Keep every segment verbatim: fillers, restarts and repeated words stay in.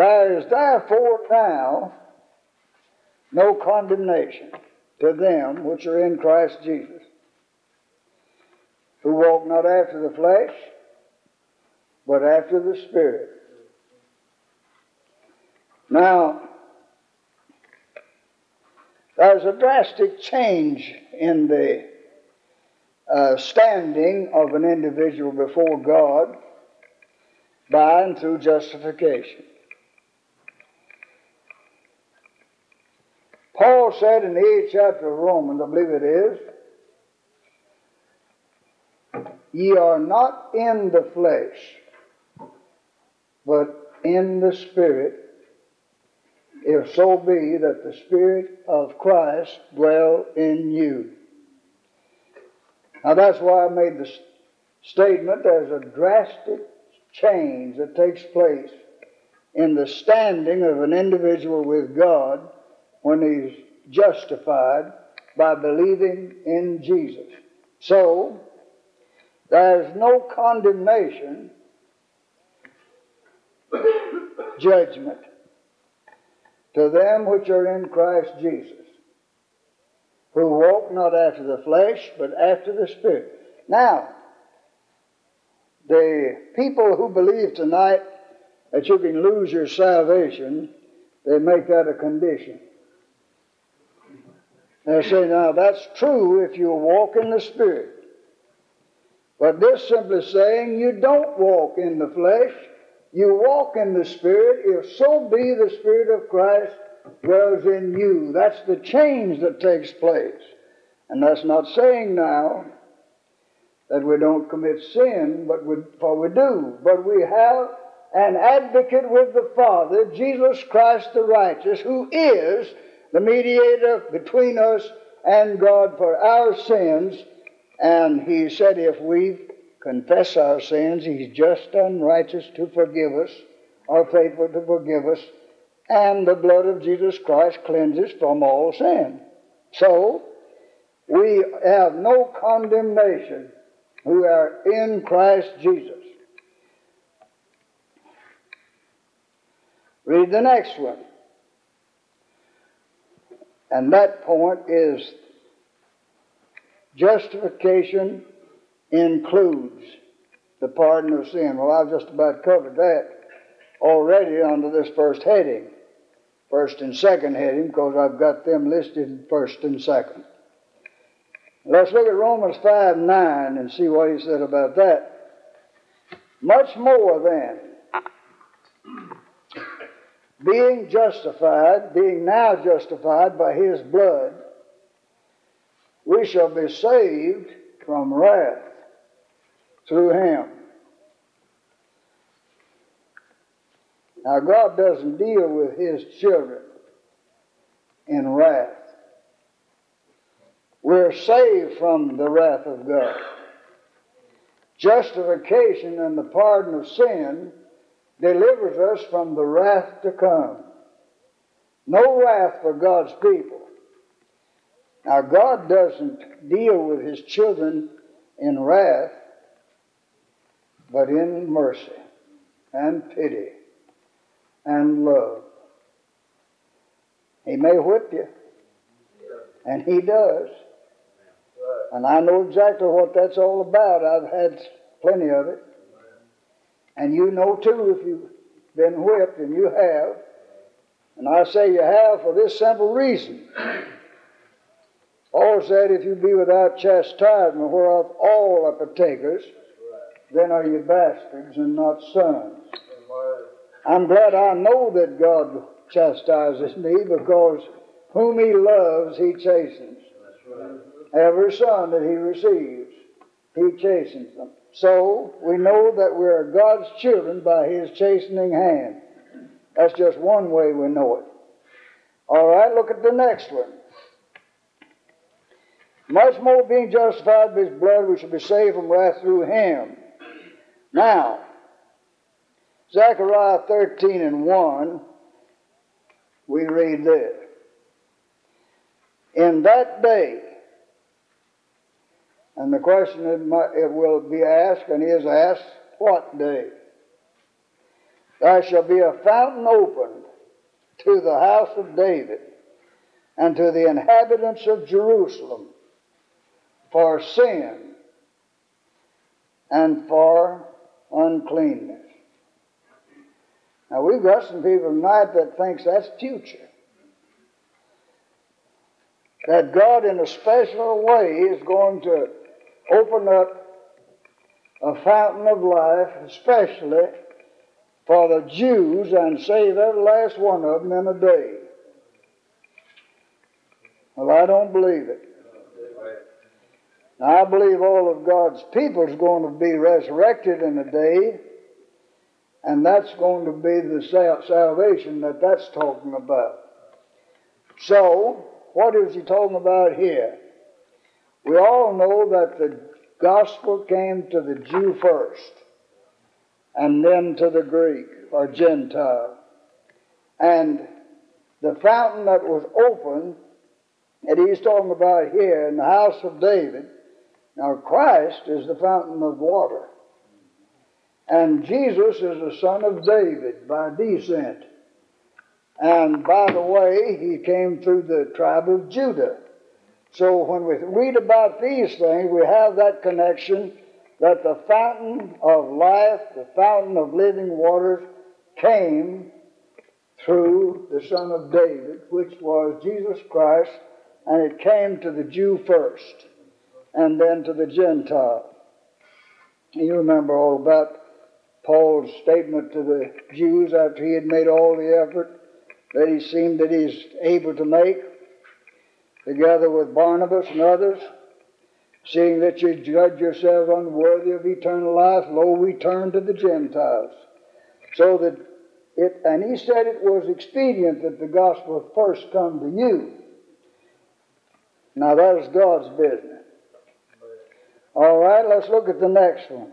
There is therefore now no condemnation to them which are in Christ Jesus, who walk not after the flesh, but after the Spirit. Now, there's a drastic change in the uh, standing of an individual before God by and through justification. Paul said in the eighth chapter of Romans, I believe it is, ye are not in the flesh, but in the Spirit, if so be that the Spirit of Christ dwell in you. Now that's why I made the statement there's a drastic change that takes place in the standing of an individual with God when he's justified by believing in Jesus. So, there's no condemnation, judgment, to them which are in Christ Jesus, who walk not after the flesh, but after the Spirit. Now, the people who believe tonight that you can lose your salvation, they make that a condition. They say, now that's true if you walk in the Spirit. But this simply saying you don't walk in the flesh, you walk in the Spirit, if so be the Spirit of Christ dwells in you. That's the change that takes place. And that's not saying now that we don't commit sin, but we, for we do. But we have an advocate with the Father, Jesus Christ the righteous, who is the mediator between us and God for our sins. And he said if we confess our sins, he's just and righteous to forgive us, or faithful to forgive us, and the blood of Jesus Christ cleanses from all sin. So, we have no condemnation who are in Christ Jesus. Read the next one. And that point is justification includes the pardon of sin. Well, I've just about covered that already under this first heading. First and second heading, because I've got them listed first and second. Let's look at Romans five nine and see what he said about that. Much more then, being justified, being now justified by his blood, we shall be saved from wrath through him. Now, God doesn't deal with his children in wrath. We're saved from the wrath of God. Justification and the pardon of sin delivers us from the wrath to come. No wrath for God's people. Now, God doesn't deal with his children in wrath, but in mercy and pity and love. He may whip you, and he does. And I know exactly what that's all about. I've had plenty of it. And you know too if you've been whipped, and you have. And I say you have for this simple reason. Paul said, if you be without chastisement, whereof all are partakers, then are you bastards and not sons. I'm glad I know that God chastises me, because whom he loves, he chastens. Every son that he receives, he chastens them. So, we know that we are God's children by his chastening hand. That's just one way we know it. All right, look at the next one. Much more being justified by his blood, we shall be saved from wrath through him. Now, Zechariah thirteen and one, we read this. In that day, and the question it, might, it will be asked and is asked, what day? There shall be a fountain opened to the house of David and to the inhabitants of Jerusalem for sin and for uncleanness. Now, we've got some people tonight that thinks that's future. That God in a special way is going to open up a fountain of life, especially for the Jews, and save every last one of them in a day. Well, I don't believe it. Now, I believe all of God's people is going to be resurrected in a day, and that's going to be the sal- salvation that that's talking about. So, what is he talking about here? We all know that the gospel came to the Jew first, and then to the Greek or Gentile. And the fountain that was opened, that he's talking about here in the house of David, now Christ is the fountain of water. And Jesus is the son of David by descent. And by the way, he came through the tribe of Judah. So when we read about these things, we have that connection that the fountain of life, the fountain of living waters, came through the Son of David, which was Jesus Christ, and it came to the Jew first, and then to the Gentile. You remember all about Paul's statement to the Jews after he had made all the effort that he seemed that he's able to make, together with Barnabas and others, seeing that you judge yourselves unworthy of eternal life, lo, we turn to the Gentiles. So that it, and he said it was expedient that the gospel first come to you. Now that is God's business. All right, let's look at the next one.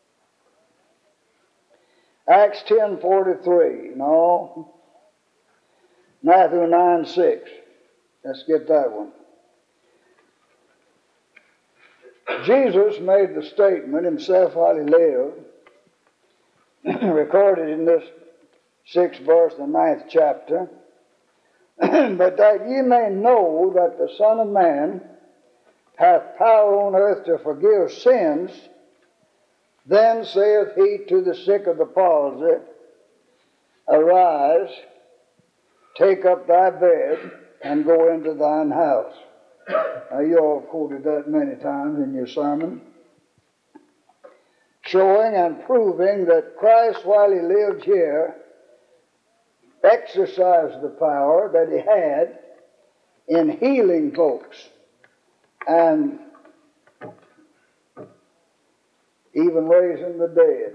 Acts ten forty-three. No. Matthew nine six. Let's get that one. Jesus made the statement himself while he lived, recorded in this sixth verse, the ninth chapter, but that ye may know that the Son of Man hath power on earth to forgive sins, then saith he to the sick of the palsy, arise, take up thy bed, and go into thine house. Now, you all quoted that many times in your sermon, showing and proving that Christ, while he lived here, exercised the power that he had in healing folks and even raising the dead.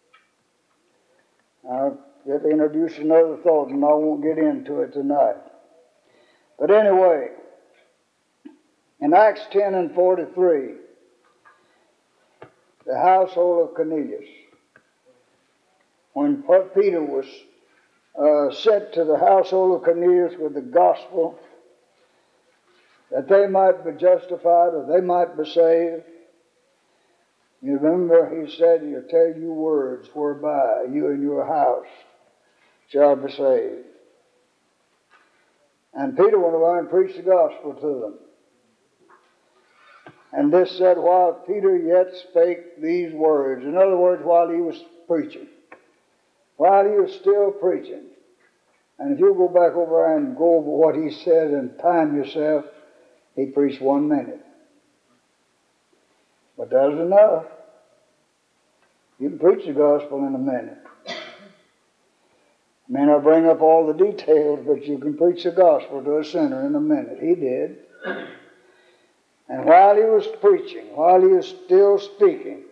I'll get to introduce another thought, and I won't get into it tonight. But anyway, in Acts ten and forty-three, the household of Cornelius, when Peter was uh, sent to the household of Cornelius with the gospel, that they might be justified or they might be saved, you remember he said, he'll tell you words whereby you and your house shall be saved. And Peter went away and preached the gospel to them. And this said, while Peter yet spake these words. In other words, while he was preaching. While he was still preaching. And if you go back over and go over what he said and time yourself, he preached one minute. But that was enough. You can preach the gospel in a minute. I may not bring up all the details, but you can preach the gospel to a sinner in a minute. He did. And while he was preaching, while he was still speaking,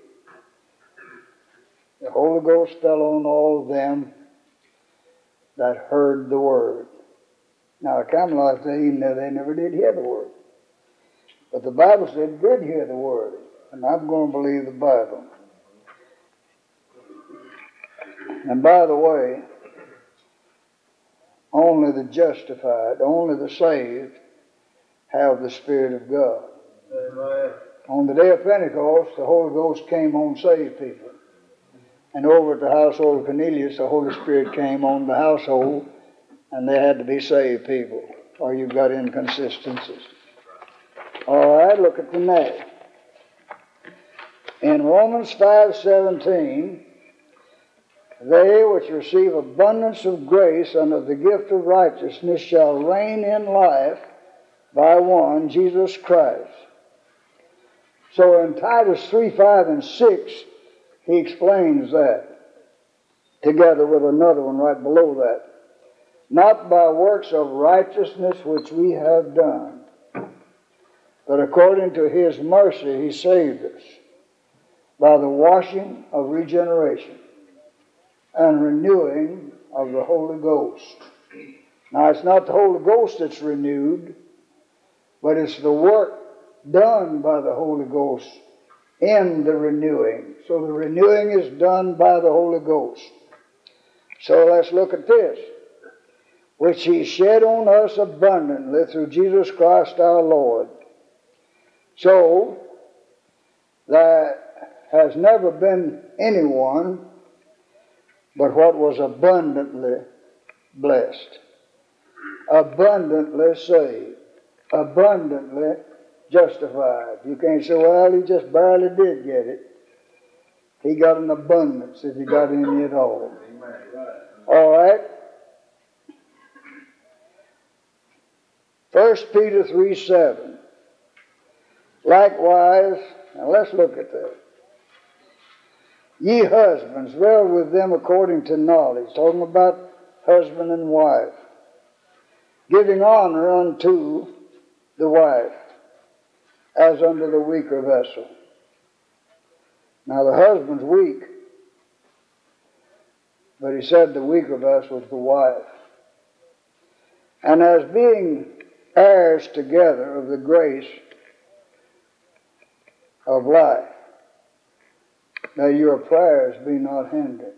the Holy Ghost fell on all of them that heard the word. Now, at Camelot, they, they never did hear the word. But the Bible said did hear the word. And I'm going to believe the Bible. And by the way, only the justified, only the saved have the Spirit of God. Amen. On the day of Pentecost, the Holy Ghost came on saved people. And over at the household of Cornelius, the Holy Spirit came on the household, and they had to be saved people, or you've got inconsistencies. All right, look at the next. In Romans five seventeen, they which receive abundance of grace under the gift of righteousness shall reign in life by one, Jesus Christ. So in Titus three, five, and six, he explains that, together with another one right below that. Not by works of righteousness which we have done, but according to his mercy he saved us by the washing of regeneration and renewing of the Holy Ghost. Now, it's not the Holy Ghost that's renewed, but it's the work done by the Holy Ghost in the renewing. So the renewing is done by the Holy Ghost. So let's look at this. Which he shed on us abundantly through Jesus Christ our Lord. So, there has never been anyone but what was abundantly blessed, abundantly saved, abundantly justified. You can't say, well, he just barely did get it. He got an abundance if he got any at all. All right? First Peter three seven. Likewise, now let's look at that. Ye husbands, dwell with them according to knowledge. Talking about husband and wife. Giving honor unto the wife, as unto the weaker vessel. Now the husband's weak, but he said the weaker vessel is the wife. And as being heirs together of the grace of life, that your prayers be not hindered.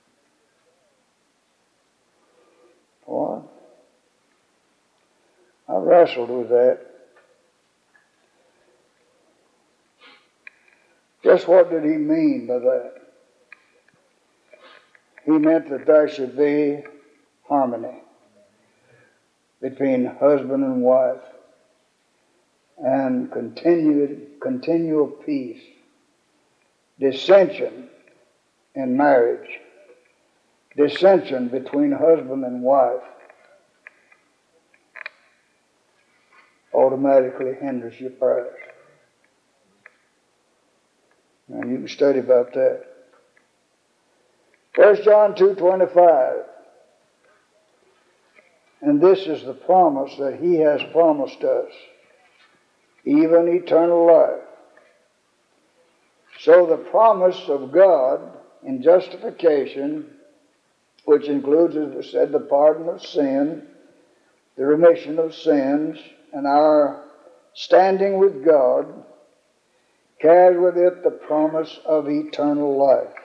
What? I wrestled with that. Just what did he mean by that? He meant that there should be harmony between husband and wife, and continued, continual peace, dissension in marriage, dissension between husband and wife automatically hinders your prayers. And you can study about that. First John two twenty-five. And this is the promise that he has promised us, even eternal life. So the promise of God in justification, which includes, as we said, the pardon of sin, the remission of sins, and our standing with God, carries with it the promise of eternal life.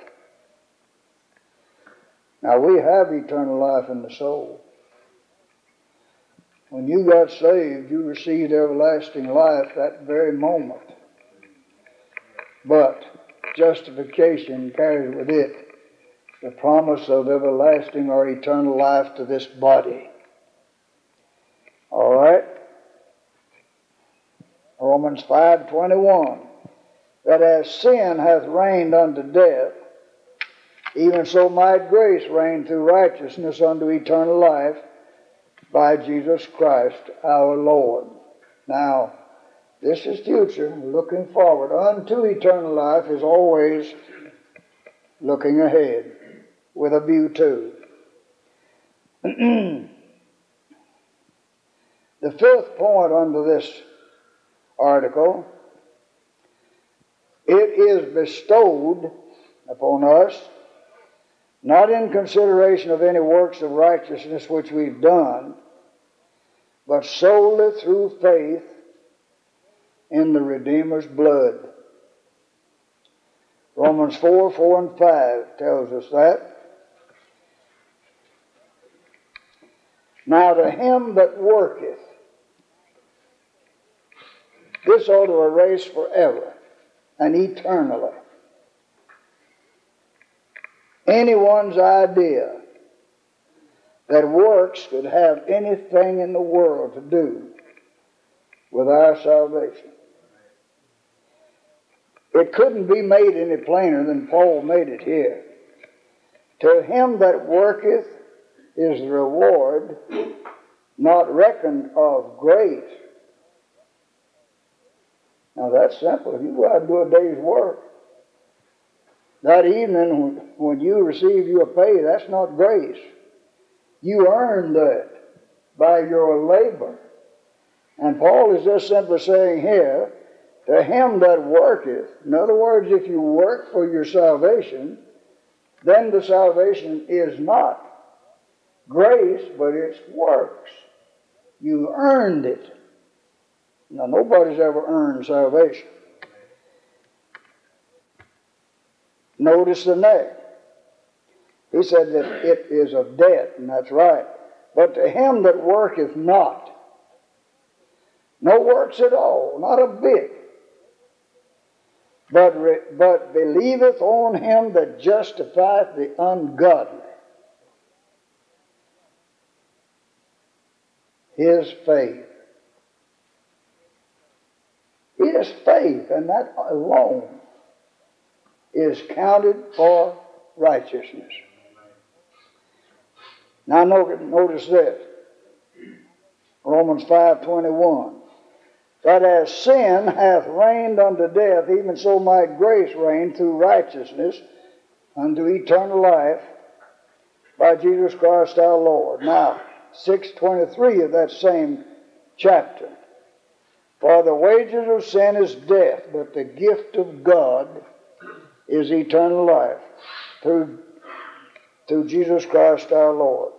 Now, we have eternal life in the soul. When you got saved, you received everlasting life that very moment. But justification carries with it the promise of everlasting or eternal life to this body. All right? Romans five twenty-one. That as sin hath reigned unto death, even so might grace reign through righteousness unto eternal life by Jesus Christ our Lord. Now, this is future, looking forward. Unto eternal life is always looking ahead, with a view to. The fifth point under this article, it is bestowed upon us, not in consideration of any works of righteousness which we've done, but solely through faith in the Redeemer's blood. Romans four, four and five tells us that. Now to him that worketh, this ought to erase forever and eternally anyone's idea that works could have anything in the world to do with our salvation. It couldn't be made any plainer than Paul made it here. To him that worketh is the reward not reckoned of grace. Now that's simple. If you go out and do a day's work, that evening when you receive your pay, that's not grace. You earned that by your labor. And Paul is just simply saying here, to him that worketh, in other words, if you work for your salvation, then the salvation is not grace, but it's works. You earned it. Now, nobody's ever earned salvation. Notice the next. He said that it is of debt, and that's right. But to him that worketh not, no works at all, not a bit, but, re, but believeth on him that justifieth the ungodly, his faith. His faith, and that alone, is counted for righteousness. Now notice this. Romans five twenty-one. That as sin hath reigned unto death, even so might grace reign through righteousness unto eternal life by Jesus Christ our Lord. Now, six twenty-three of that same chapter. For the wages of sin is death, but the gift of God is eternal life through, through Jesus Christ our Lord.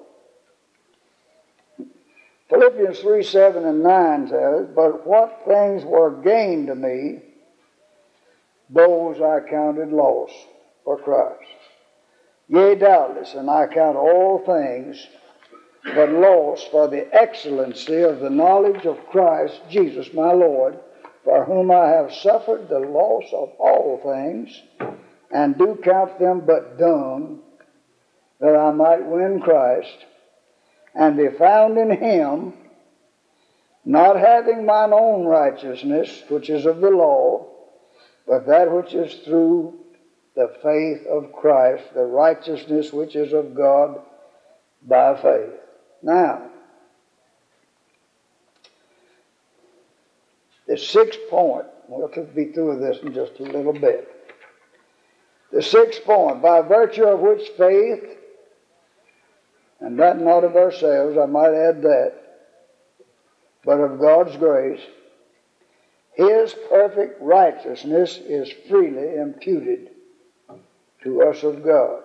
Philippians three, seven and nine says, but what things were gained to me, those I counted loss for Christ. Yea, doubtless, and I count all things but loss for the excellency of the knowledge of Christ Jesus my Lord, for whom I have suffered the loss of all things, and do count them but dung, that I might win Christ, and be found in him, not having mine own righteousness, which is of the law, but that which is through the faith of Christ, the righteousness which is of God by faith. Now, the sixth point, we'll be through this in just a little bit. The sixth point, by virtue of which faith, and that not of ourselves, I might add that, but of God's grace, his perfect righteousness is freely imputed to us of God.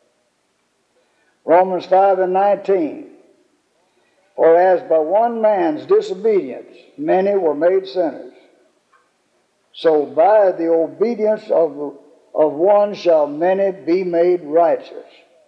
Romans five and nineteen. For as by one man's disobedience many were made sinners, so by the obedience of, of one shall many be made righteous.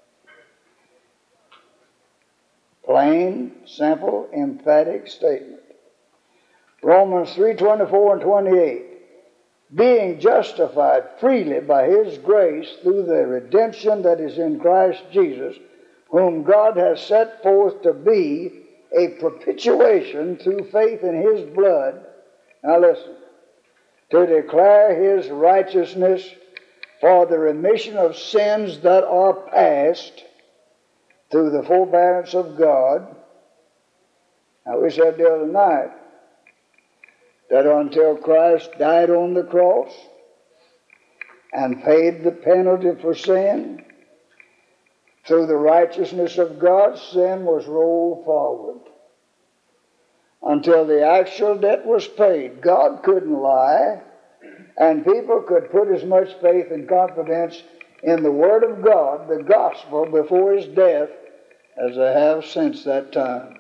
Plain, simple, emphatic statement. Romans three, twenty-four and twenty-eight. Being justified freely by his grace through the redemption that is in Christ Jesus, whom God has set forth to be a propitiation through faith in his blood. Now listen. To declare his righteousness for the remission of sins that are past through the forbearance of God. Now we said the other night that until Christ died on the cross and paid the penalty for sin, through the righteousness of God, sin was rolled forward. Until the actual debt was paid, God couldn't lie, and people could put as much faith and confidence in the Word of God, the gospel, before his death, as they have since that time.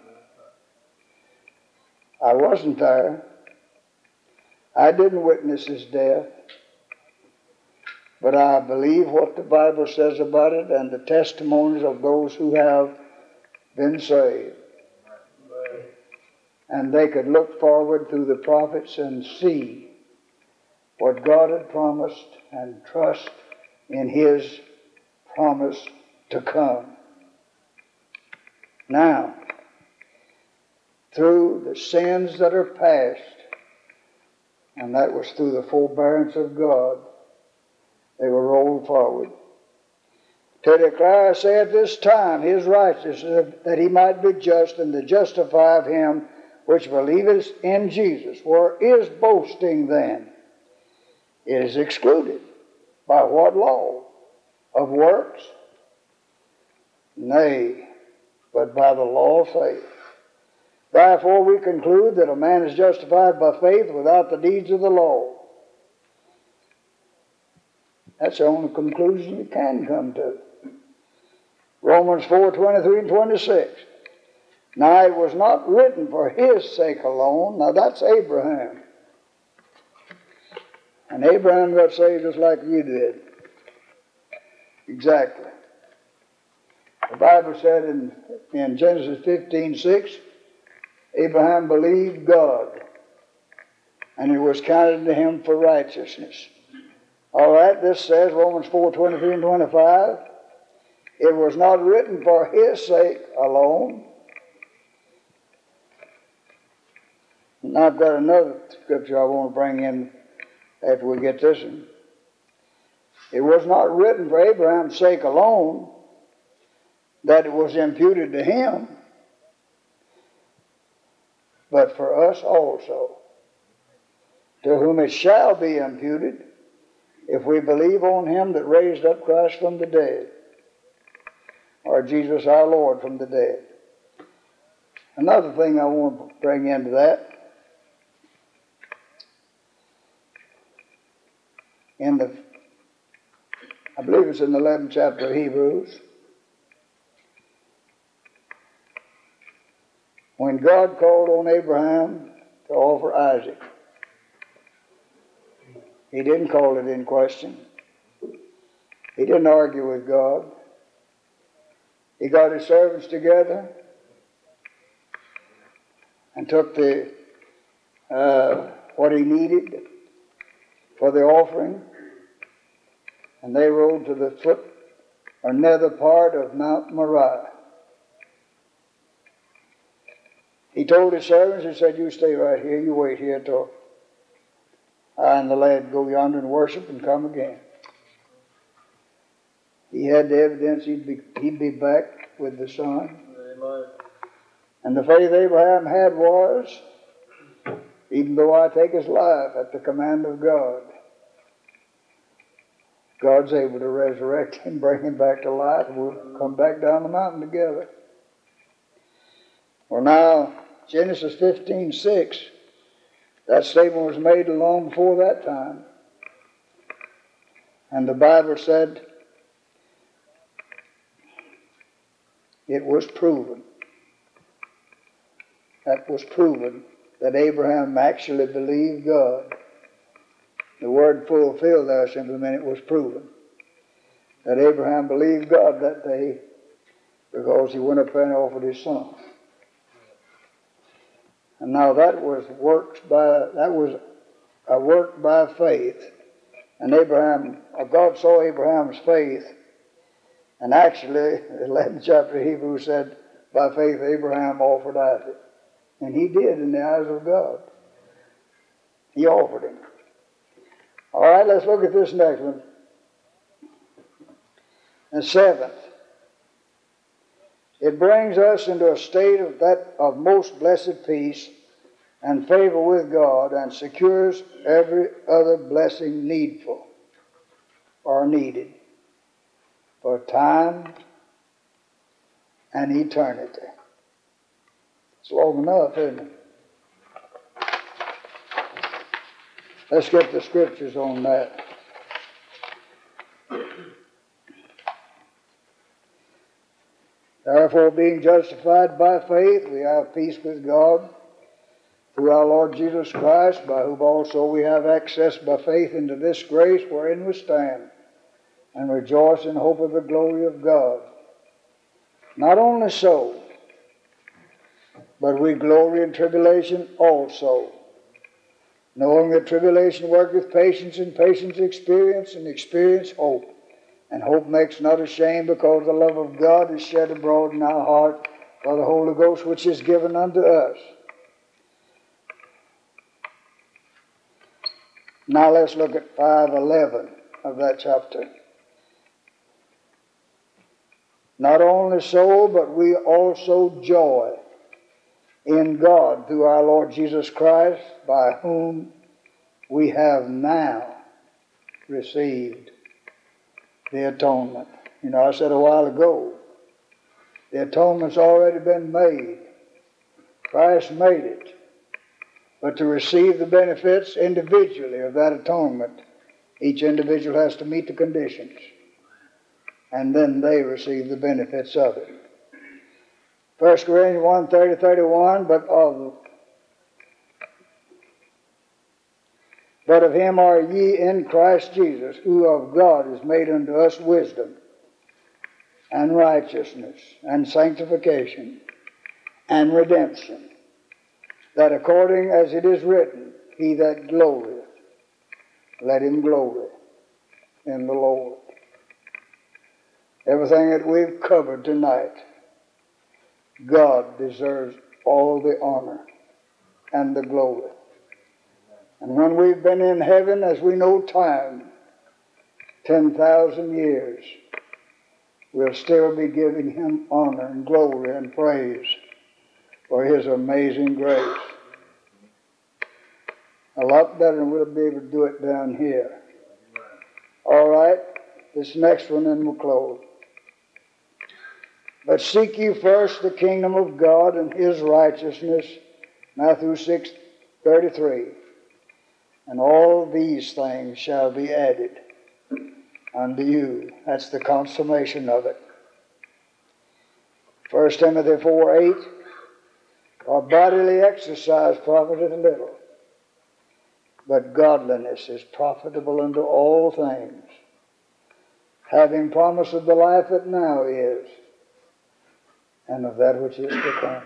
I wasn't there. I didn't witness his death. But I believe what the Bible says about it and the testimonies of those who have been saved. And they could look forward through the prophets and see what God had promised and trust in his promise to come. Now, through the sins that are past, and that was through the forbearance of God, they were rolled forward. To declare, say at this time, his righteousness, that he might be just, and to justify of him which believeth in Jesus. Where is boasting then? It is excluded. By what law? Of works? Nay, but by the law of faith. Therefore we conclude that a man is justified by faith without the deeds of the law. That's the only conclusion you can come to. Romans four, twenty-three and twenty-six. Now it was not written for his sake alone. Now that's Abraham. And Abraham got saved just like you did. Exactly. The Bible said in, in Genesis fifteen, six, Abraham believed God, and it was counted to him for righteousness. All right, this says, Romans four, twenty-three and twenty-five, it was not written for his sake alone. And I've got another scripture I want to bring in after we get this one. It was not written for Abraham's sake alone that it was imputed to him, but for us also, to whom it shall be imputed, if we believe on him that raised up Christ from the dead, or Jesus our Lord from the dead. Another thing I want to bring into that, in the, I believe it's in the eleventh chapter of Hebrews, when God called on Abraham to offer Isaac, he didn't call it in question. He didn't argue with God. He got his servants together and took the uh, what he needed for the offering, and they rode to the foot or nether part of Mount Moriah. He told his servants, he said, you stay right here, you wait here till I and the lad go yonder and worship and come again. He had the evidence he'd be, he'd be back with the son. Amen. And the faith Abraham had was, even though I take his life at the command of God, God's able to resurrect him, bring him back to life, and we'll come back down the mountain together. Well, now, Genesis fifteen, six, that statement was made long before that time. And the Bible said it was proven. That was proven that Abraham actually believed God. The word fulfilled there simply meant it was proven. That Abraham believed God that day because he went up there and offered his son. And now that was works by that was a work by faith. And Abraham, God saw Abraham's faith. And actually, the eleventh chapter of Hebrews said, by faith Abraham offered Isaac. And he did in the eyes of God. He offered him. All right, let's look at this next one. The seventh. It brings us into a state of that of most blessed peace and favor with God, and secures every other blessing needful or needed for time and eternity. It's long enough, isn't it? Let's get the scriptures on that. Therefore, being justified by faith, we have peace with God through our Lord Jesus Christ, by whom also we have access by faith into this grace wherein we stand, and rejoice in hope of the glory of God. Not only so, but we glory in tribulation also, knowing that tribulation worketh patience, and patience experience, and experience hope. And hope makes not ashamed, because the love of God is shed abroad in our heart by the Holy Ghost, which is given unto us. Now let's look at five eleven of that chapter. Not only so, but we also joy in God through our Lord Jesus Christ, by whom we have now received the atonement. You know, I said a while ago, the atonement's already been made. Christ made it. But to receive the benefits individually of that atonement, each individual has to meet the conditions. And then they receive the benefits of it. First Corinthians one, thirty, thirty-one, but of, but of him are ye in Christ Jesus, who of God is made unto us wisdom, and righteousness, and sanctification, and redemption, that according as it is written, he that glorieth, let him glory in the Lord. Everything that we've covered tonight, God deserves all the honor and the glory. And when we've been in heaven, as we know time, ten thousand years, we'll still be giving him honor and glory and praise for his amazing grace. A lot better than we'll be able to do it down here. All right, this next one, and we'll close. But seek ye first the kingdom of God and his righteousness, Matthew six, thirty-three. And all these things shall be added unto you. That's the consummation of it. First Timothy four, eight. For bodily exercise profiteth little, but godliness is profitable unto all things, having promise of the life that now is, and of that which is to come.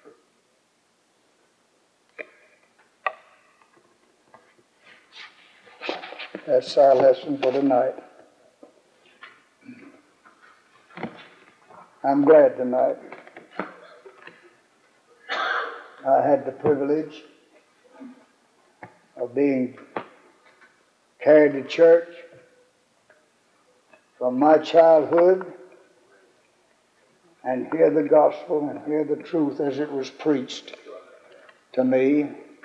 That's our lesson for tonight. I'm glad tonight I had the privilege of being carried to church from my childhood and hear the gospel and hear the truth as it was preached to me.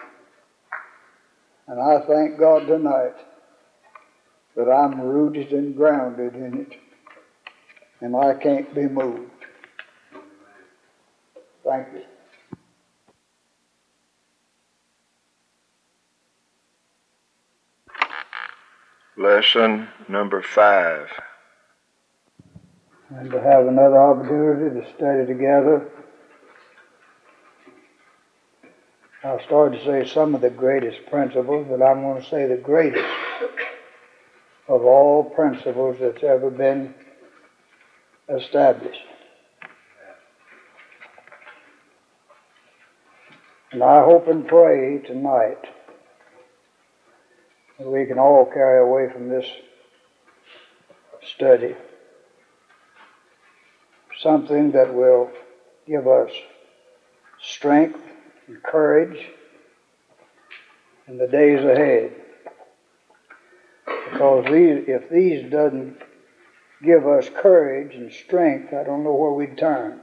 And I thank God tonight that I'm rooted and grounded in it, and I can't be moved. Thank you. Lesson number five. And to have another opportunity to study together. I'll start to say some of the greatest principles, but I'm going to say the greatest of all principles that's ever been established. And I hope and pray tonight that we can all carry away from this study something that will give us strength and courage in the days ahead. Because these, if these doesn't give us courage and strength, I don't know where we'd turn.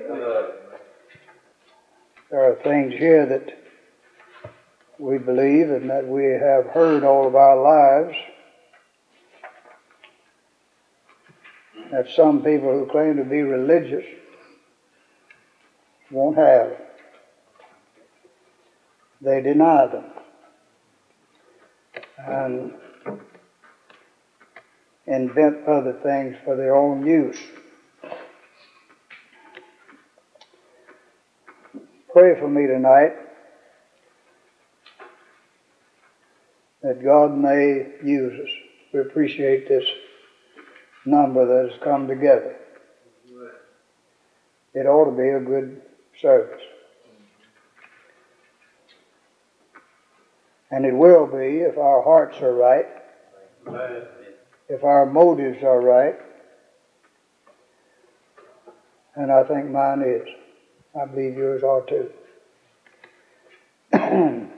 There are things here that we believe and that we have heard all of our lives that some people who claim to be religious won't have. They deny them and invent other things for their own use. Pray for me tonight that God may use us. We appreciate this number that has come together. It ought to be a good service. And it will be if our hearts are right, if our motives are right, And I think mine is. I believe yours are too.